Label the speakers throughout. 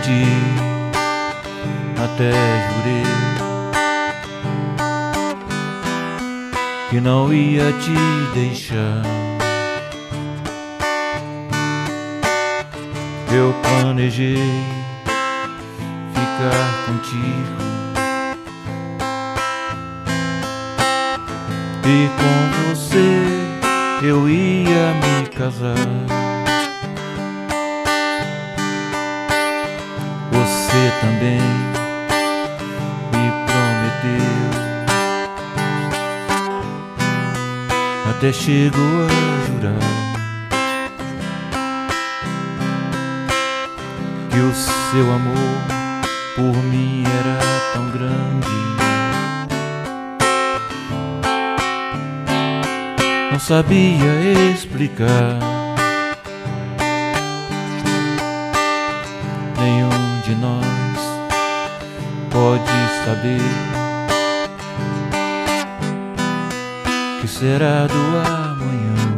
Speaker 1: prometi, até jurei, que não ia te deixar. Eu planejei ficar contigo e com você eu ia me casar. Você também me prometeu, até chegou a jurar, que o seu amor por mim era tão grande. Não sabia explicar. Nenhum de nós pode saber que será do amanhã.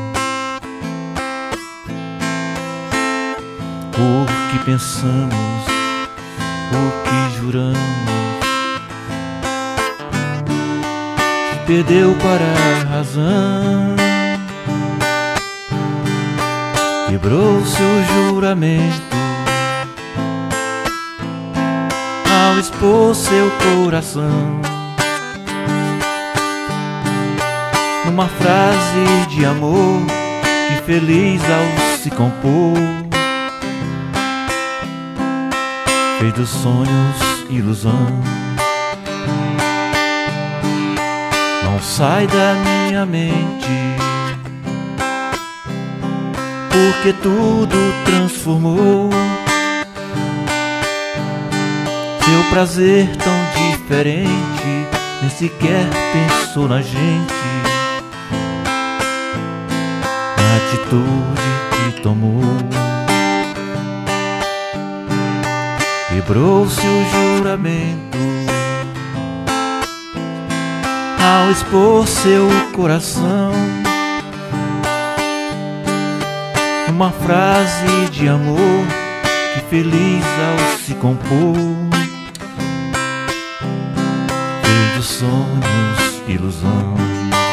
Speaker 1: O que pensamos, o que juramos, perdeu para a razão. Quebrou-se o juramento ao expor seu coração numa frase de amor que feliz ao se compor fez dos sonhos ilusão. Não sai da minha mente, porque tudo transformou. Seu prazer tão diferente, nem sequer pensou na gente. A atitude que tomou quebrou-se o juramento ao expor seu coração uma frase de amor que feliz ao se compor fez dos sonhos ilusão.